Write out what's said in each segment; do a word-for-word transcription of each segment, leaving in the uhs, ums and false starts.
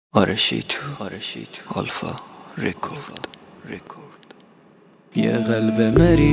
آرشیتو آرشیتو آلفا رکورد رکورد یه قلب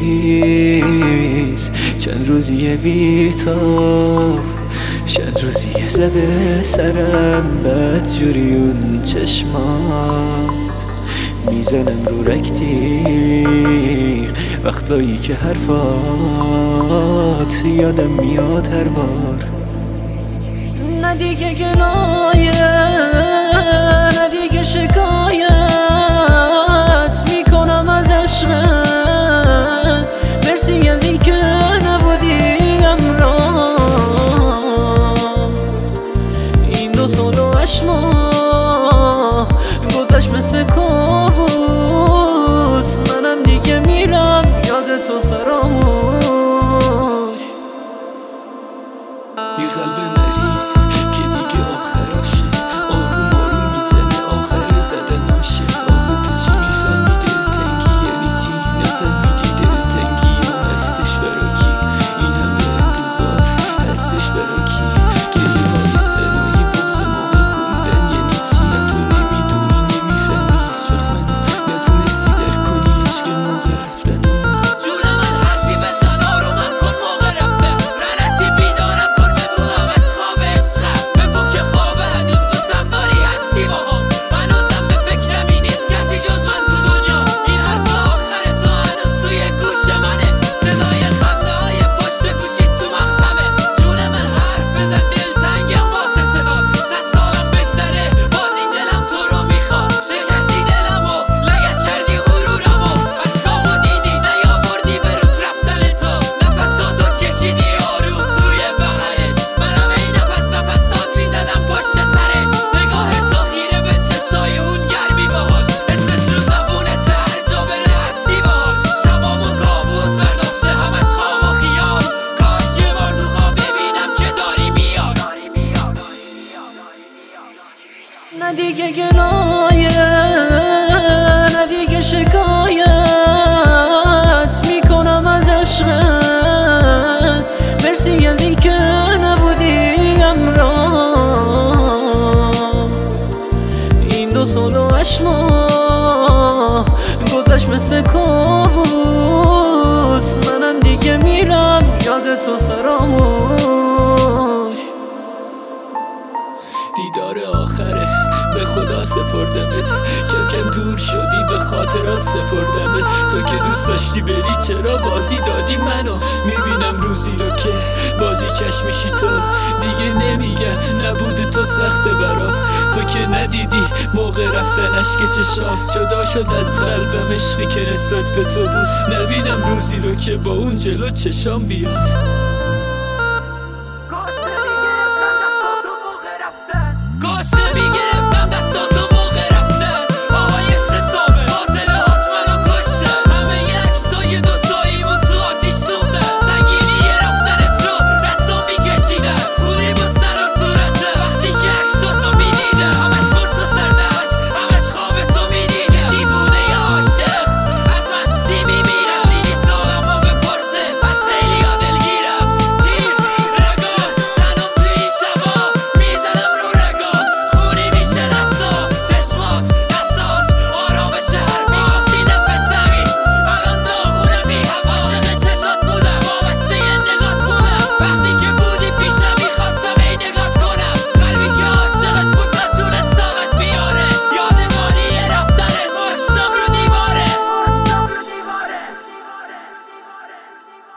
مریض چند روزیه بیتاب، چند روزیه زده سرم بد جوری اون چشمات، میزنم رو رکتیق وقتایی که حرفات یادم میاد هر بار. نه دیگه گنایه، نه دیگه شکایت میکنم از عشقت، مرسی از این که نبودی همراه. این دو سال و هشت ماه گذشت مثل کابوس، منم دیگه میرم یادتو فراموش. یه قلب مریض که دیگه آخراشه، آروم آروم میزنه آخر زدناشه. آخه تو چی میفهمی دلتنگی یعنی چی؟ نفهمیدی دلتنگی هم هستش برا کی؟ این همه انتظار هستش برا کی؟ گریه های زنایی بغض موقع خوندن یعنی چی؟ نه تو نمیدونی نمیفهمی هیچ وقت منو نتونستی در کنی عشق موقع رفتن. جون من حرفی بزن آرومم کن موقع رفته، غلطی بیدارم کن بگو همش خواب عشقم، بگو که خوابه هنوز دوستم داری هستی باهم، هنوزم به فکرمی نیست کسی جز من تو دنیا. این حرف آخر تو هنوز توی گوش منه، صدای خنده های پشت گوشی تو مغزمه. جون من حرف بزن دلتنگم واسه صدات، صد سالم بگذره باز این دلم تو رو میخواد. شکستی دلمو لگت کردی غرورمو، عشقامو دیدی نیاوردی به رود رفتن تو، نفساتو کشیدی آروم توی بغلش، منم ای نفس نفس داد میزدم پشت سرش. نگاه تو خیره به چشای اون گرمی باهاش، اسمش رو زبونت هر جا بره هستی باهاش. شبامو کابوس برداشته همش خواب و خیال، کاش یه بار تو خواب ببینم که داری میاد. نه دیگه گنایه، نه دیگه شکایت میکنم از عشقت، مرسی از این که نبودی همراه. این دو سال و هشت ماه گذشت مثل کابوس، منم دیگه میرم یادتو فراموش. دیدار آخره به خدا سپردمت، کم کم دور شدی به خاطرات سپردمت. تو که دوست داشتی بری چرا بازی دادی منو؟ میبینم روزی رو که بازی چشمشی تو، دیگه نمیگم نبود تو سخته برام. تو که ندیدی موقع رفتن اشک چشام، جدا شد از قلبم عشقی که نسبت به تو بود. نبینم روزی رو که با اون جلو چشام بیاد. گاش نمیگه